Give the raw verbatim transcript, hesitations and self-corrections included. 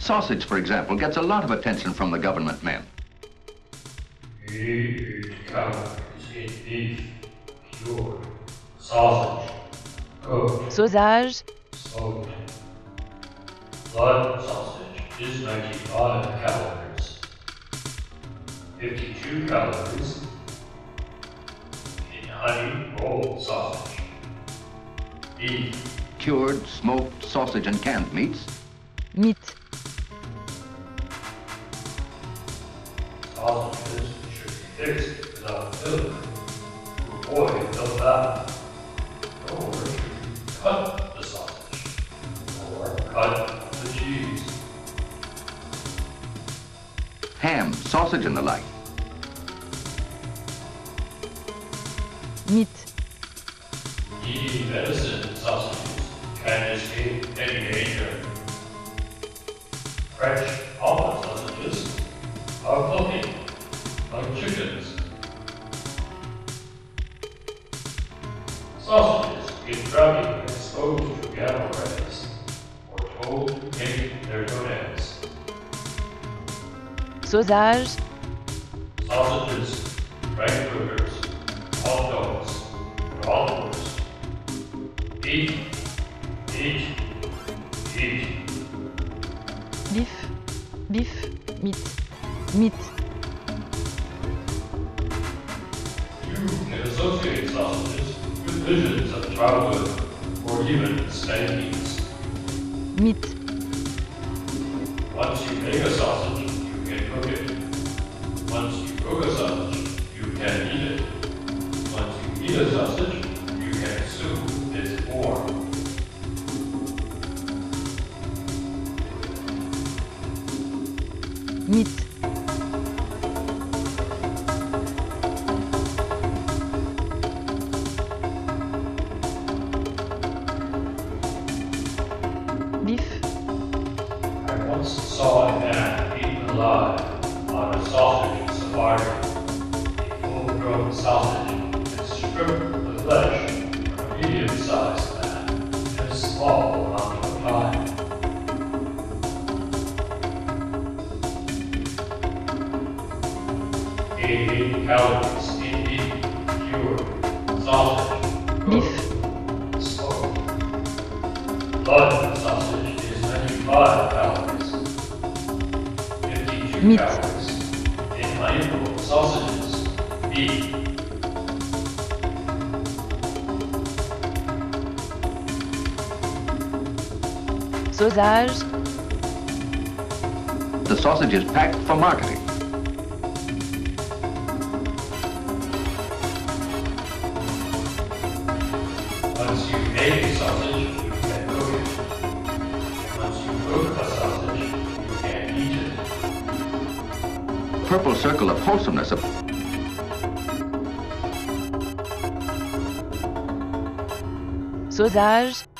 Sausage, for example, gets a lot of attention from the government men. eight calories in beef, cured, sausage, cooked, Sausage, smoked. Blood sausage is ninety-five calories. fifty-two calories in honey rolled sausage. Beef, Cured, smoked, sausage, and canned meats. meat, sausages should be fixed without filling to avoid the fat. Or cut the sausage, or cut the cheese. Ham, sausage, and the like. meat, Eating venison sausages can escape any danger. French omelet sausages are fluffy, like chickens. Sausages get drowning when exposed to gamma rays, or told to take their toenails. sausage, Sausages, frankfurters, hot dogs, bratwurst. Eat, eat, eat. beef, beef, meat, meat, You can associate sausages with visions of childhood or even spankings. meat, Once you make a sausage, you can cook it. Once you cook a sausage, you can eat it. Once you eat a sausage, you can assume its form. meat, beef, I once saw a man eaten alive on a sausage safari. A full-grown sausage and stripped the flesh from a medium-sized man and a small amount of pie. eighty calories in beef, cured, sausage, beef, cooked, smoked. Blood sausage is ninety-five calories. fifty-two Meat. calories in honey-rolled sausages, beef. sausage, The sausage is packed for marketing. Once you make a sausage, you can cook it. Once you cook a sausage, you can eat it. Purple circle of wholesomeness. sausage,